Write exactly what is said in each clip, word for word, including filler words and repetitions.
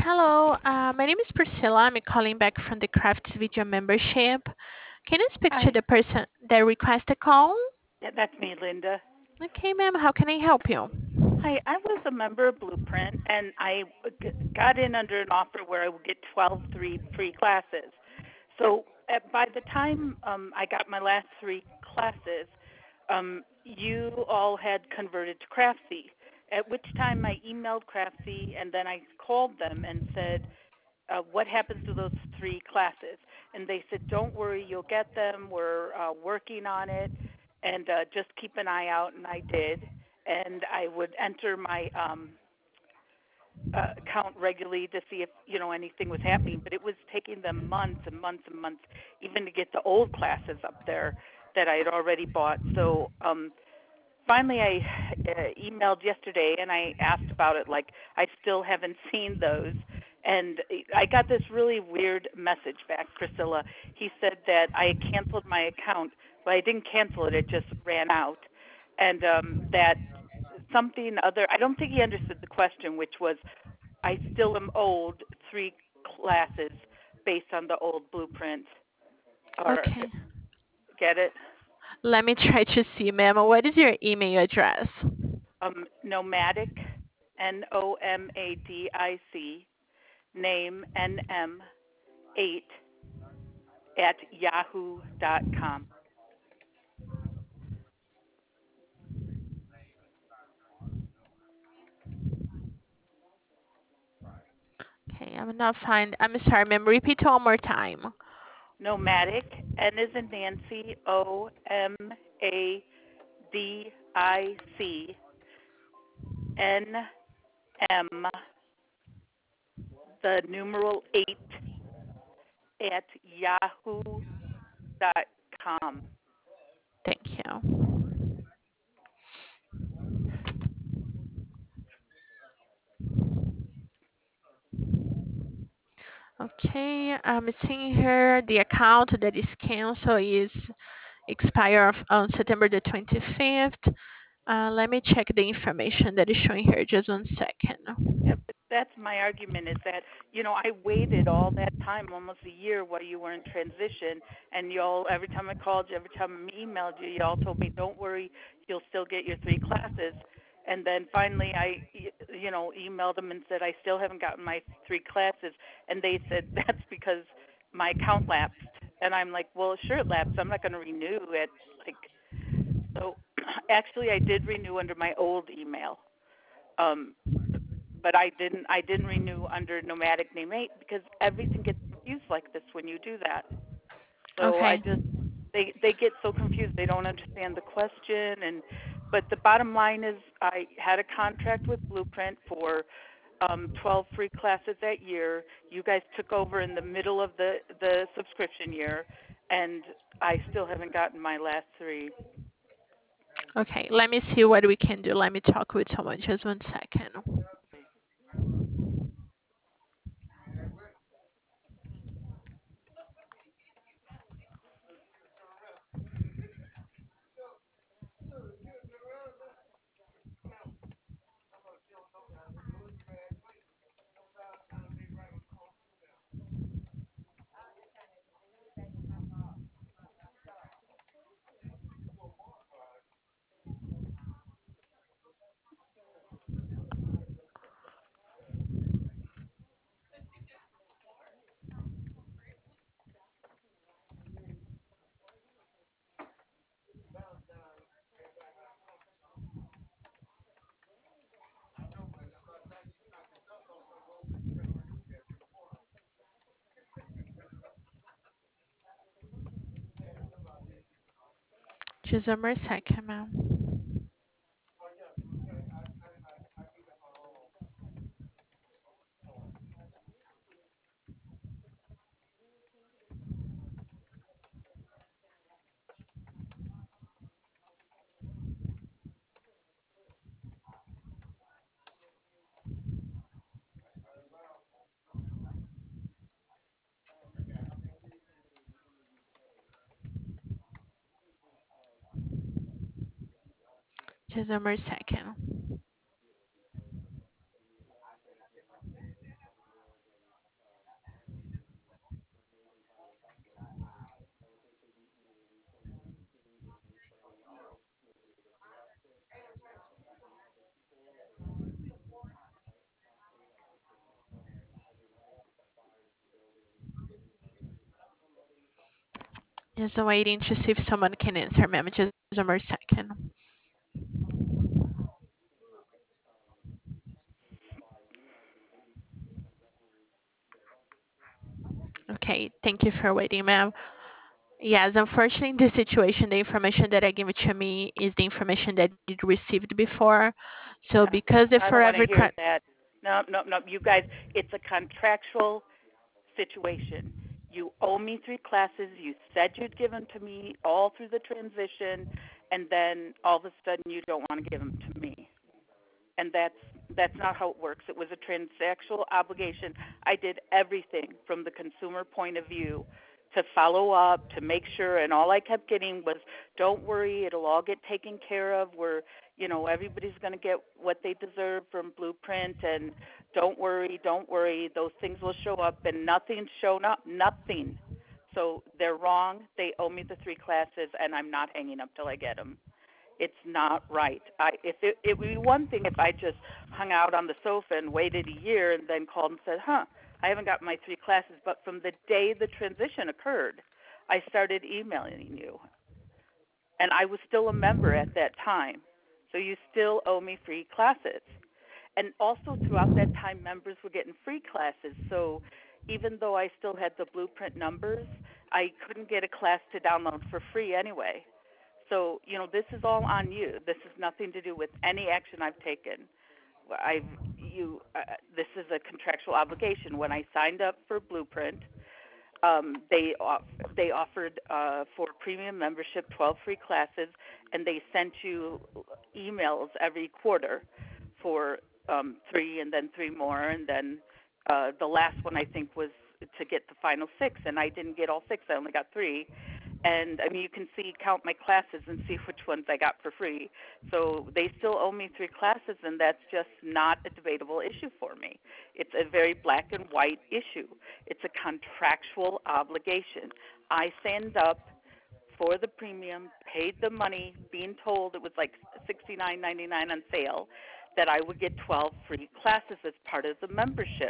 Hello, uh, my name is Priscilla. I'm calling back from the Crafts Video membership. Can I speak to Hi. the person that requested a call? Yeah, that's me, Linda. Okay, ma'am, how can I help you? Hi, I was a member of Blueprint, and I g- got in under an offer where I would get twelve free free classes. So at, by the time um, I got my last three classes, um, you all had converted to Craftsy. At which time I emailed Craftsy, and then I called them and said, uh, "What happens to those three classes?" And they said, "Don't worry, you'll get them. We're uh, working on it, and uh, just keep an eye out." And I did, and I would enter my um, uh, account regularly to see if you know anything was happening. But it was taking them months and months and months, even to get the old classes up there that I had already bought. So um, finally, I uh, emailed yesterday and I asked about it. Like, I still haven't seen those. And I got this really weird message back, Priscilla. He said that I had canceled my account. Well, I didn't cancel it, it just ran out. And um, that something other, I don't think he understood the question, which was, I still am owed three classes based on the old blueprint. Or Okay, get it? let me try to see, ma'am. What is your email address? Um, nomadic, N O M A D I C, name N M eight at yahoo dot com. Okay, I'm not find. I'm sorry, ma'am. Repeat one more time. Nomadic, N is in Nancy, O M A D I C, N M, the numeral eight at yahoo dot com. Thank you. Okay, I'm seeing here the account that is canceled is expire of, on September the twenty-fifth. Uh, let me check the information that is showing here. Just one Yeah, second. but that's my argument is that, you know, I waited all that time, almost a year while you were in transition, and y'all, every time I called you, every time I emailed you, y'all told me, don't worry, you'll still get your three classes. And then finally I, you know, emailed them and said, I still haven't gotten my three classes. And they said, that's because my account lapsed. And I'm like, well, sure it lapsed. I'm not going to renew it. Like, so actually I did renew under my old email. Um, but I didn't I didn't renew under nomadic name eight because everything gets confused like this when you do that. So I Okay. just they they get so confused they don't understand the question. And but the bottom line is I had a contract with Blueprint for um twelve free classes that year. You guys took over in the middle of the the subscription year, and I still haven't gotten my last three. Okay. Let me see what we can do. Let me talk with someone. Just one second. Just one more second, ma'am. Just one more second. Just waiting to see if someone can answer, ma'am. Just one more second. Okay, thank you for waiting, ma'am. Yes, unfortunately, in this situation, the information that I give to me is the information that you received before. So Yeah, because the I don't want to forever hear cre- that. No, no, no. You guys, it's a contractual situation. You owe me three classes. You said you'd give them to me all through the transition, and then all of a sudden you don't want to give them to me. And that's that's not how it works. It was a transactional obligation. I did everything from the consumer point of view to follow up, to make sure, and all I kept getting was, "Don't worry, it'll all get taken care of. We're, you know, everybody's going to get what they deserve from Blueprint, and don't worry, don't worry, those things will show up." And nothing's shown up, nothing. So they're wrong. They owe me the three classes, and I'm not hanging up till I get them. It's not right. I if it it would be one thing if I just hung out on the sofa and waited a year and then called and said, "Huh, I haven't got my three classes." But from the day the transition occurred, I started emailing you, and I was still a member at that time. So you still owe me free classes. And also throughout that time, members were getting free classes. So even though I still had the Blueprint numbers, I couldn't get a class to download for free anyway. So, you know, this is all on you. This has nothing to do with any action I've taken. I've you uh, this is a contractual obligation. When I signed up for Blueprint, um, they off, they offered uh, for premium membership twelve free classes, and they sent you emails every quarter for um, three, and then three more, and then uh, the last one I think was to get the final six, and I didn't get all six. I only got three. And I mean, you can see, count my classes and see which ones I got for free. So they still owe me three classes, and that's just not a debatable issue for me. It's a very black and white issue. It's a contractual obligation. I signed up for the premium, paid the money, being told it was like sixty-nine ninety-nine on sale, that I would get twelve free classes as part of the membership.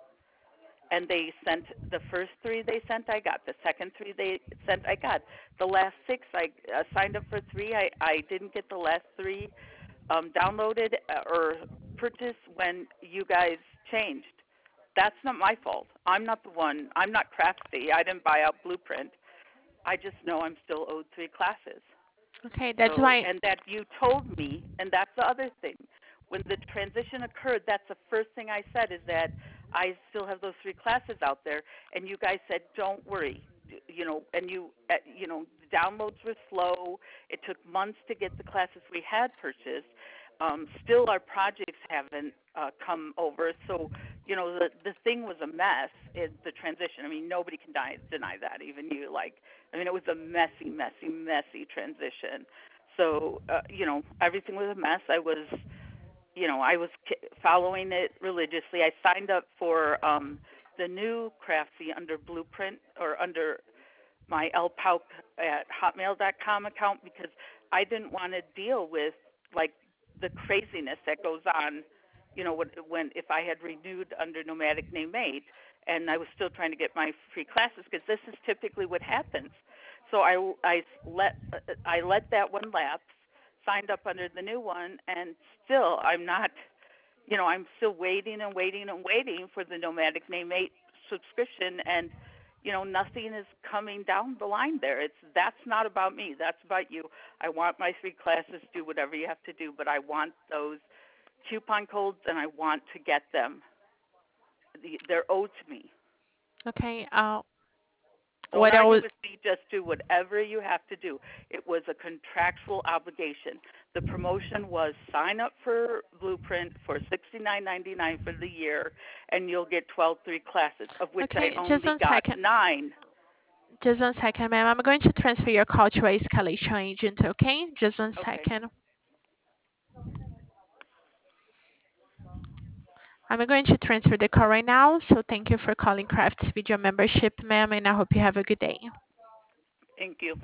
And they sent the first three they sent, I got. The second three they sent, I got. The last six, I uh, signed up for three. I, I didn't get the last three um, downloaded uh, or purchased when you guys changed. That's not my fault. I'm not the one. I'm not crafty. I didn't buy out Blueprint. I just know I'm still owed three classes. Okay, that's So, why. and that you told me, and that's the other thing. When the transition occurred, that's the first thing I said is that I still have those three classes out there, and you guys said, "Don't worry," you know, and you, uh, you know, the downloads were slow. It took months to get the classes we had purchased. Um, still, our projects haven't uh, come over, so you know, the the thing was a mess. It, the transition. I mean, nobody can deny deny that, even you. Like, I mean, it was a messy, messy, messy transition. So, uh, you know, everything was a mess. I was, you know, I was following it religiously. I signed up for um, the new Craftsy under Blueprint or under my lpauk at hotmail dot com account because I didn't want to deal with like the craziness that goes on, you know, when, when if I had renewed under Nomadic Name Eight and I was still trying to get my free classes because this is typically what happens. So I, I let I let that one lapse, signed up under the new one, and still I'm not, you know, I'm still waiting and waiting and waiting for the Nomadic Name Eight subscription, and you know, nothing is coming down the line there. It's that's not about me. That's about you. I want my three classes. Do whatever you have to do, but I want those coupon codes, and I want to get them. They're owed to me. Okay, uh, Don't what I argue was with me. Just do whatever you have to do. It was a contractual obligation. The promotion was sign up for Blueprint for sixty-nine ninety-nine for the year, and you'll get twelve free classes, of which I okay. Just only one got second. nine. Just one second, ma'am. I'm going to transfer your call to a escalation agent. Okay, just one Okay. second. I'm going to transfer the call right now. So thank you for calling Crafts Video Membership, ma'am, and I hope you have a good day. Thank you.